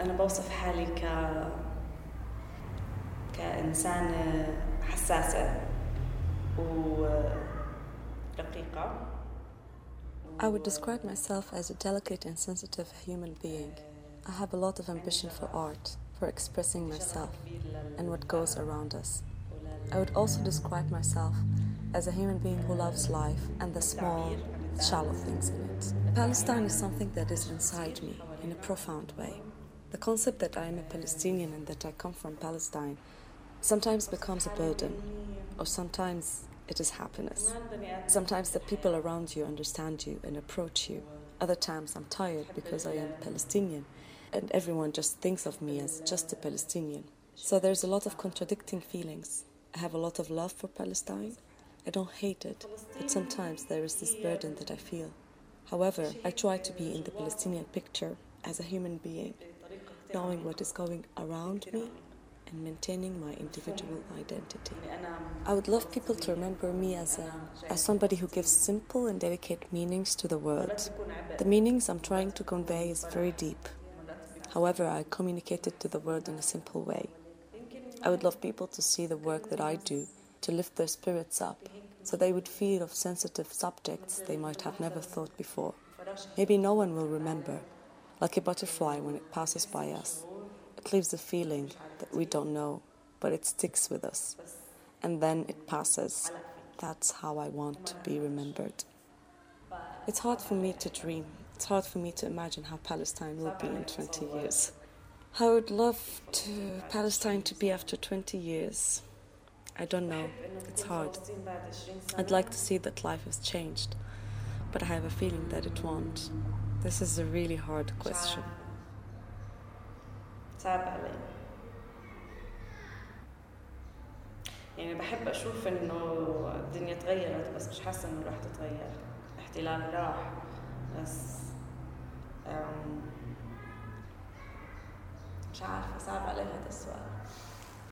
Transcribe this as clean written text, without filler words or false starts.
أنا بوصف حالي كإنسانة حساسة ورقيقة. I would describe myself as a delicate and sensitive human being. I have a lot of ambition for art, for expressing myself and what goes around us. I would also describe myself as a human being who loves life and the small, shallow things in it. Palestine is something that is inside me in a profound way. The concept that I am a Palestinian and that I come from Palestine sometimes becomes a burden, or sometimes it is happiness. Sometimes the people around you understand you and approach you. Other times I'm tired because I am Palestinian and everyone just thinks of me as just a Palestinian. So there's a lot of contradicting feelings. I have a lot of love for Palestine. I don't hate it, but sometimes there is this burden that I feel. However, I try to be in the Palestinian picture as a human being, knowing what is going around me and maintaining my individual identity. I would love people to remember me as somebody who gives simple and delicate meanings to the world. The meanings I'm trying to convey is very deep. However, I communicate it to the world in a simple way. I would love people to see the work that I do, to lift their spirits up, so they would feel of sensitive subjects they might have never thought before. Maybe no one will remember, like a butterfly when it passes by us. It leaves a feeling that we don't know, but it sticks with us. And then it passes. That's how I want to be remembered. It's hard for me to dream. It's hard for me to imagine how Palestine will be in 20 years. I would love Palestine to be after 20 years. I don't know. It's hard. I'd like to see that life has changed, but I have a feeling that it won't. This is a really hard question. صعب علي. يعني بحب أشوف إنه الدنيا تغيرت بس مش حاسة إنه راح تتغير. الاحتلال راح بس مش عارفة. صعب علي هذا السؤال.